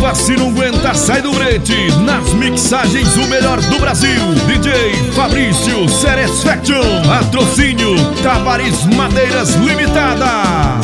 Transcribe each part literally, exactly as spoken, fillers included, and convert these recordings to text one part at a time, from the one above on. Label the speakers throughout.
Speaker 1: Tua se não aguenta, sai do brete. Nas mixagens, o melhor do Brasil. D J Fabrício Satisfaction. Patrocínio Tavares Madeiras Limitada.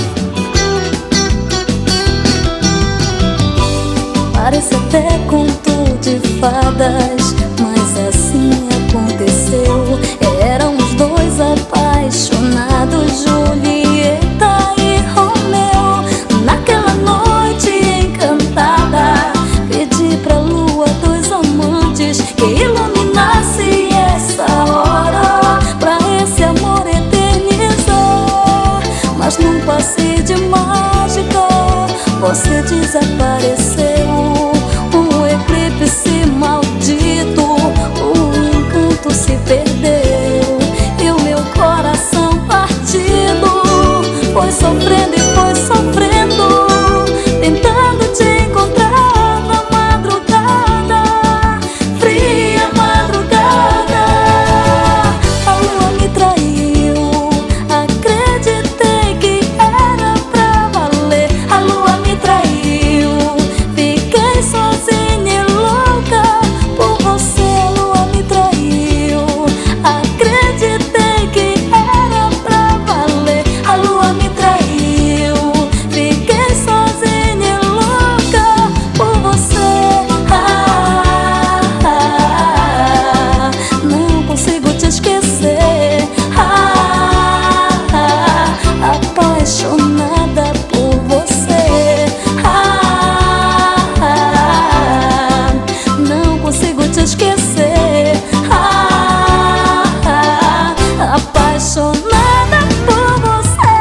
Speaker 2: Parece até conto de fadas, mas assim aconteceu. Eram os dois apaixonados, Julieta e Romeu. Naquela noite encantada, pedi pra lua dos amantes que iluminasse essa hora, pra esse amor eternizar. Mas num passe de mágica você desapareceu. Um eclipse maldito, o encanto se perdeu. E o meu coração partido foi sofrendo e foi sofrendo, tentando te encontrar na madrugada, fria madrugada. A lua me traiu, acreditei que era pra valer. A lua me traiu, fiquei sozinha e louca por você. A lua me traiu, acreditei que era pra valer. A lua me traiu, fiquei sozinha e louca por você. Ah, ah, não consigo te esquecer. Ah, ah, apaixonada por você. Ah, ah, não consigo te esquecer. Ah, ah, apaixonada por você.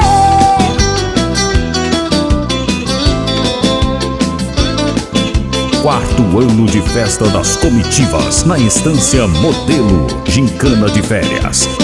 Speaker 3: Quarto ano de festa das comitivas na Estância Modelo Gincana de Férias.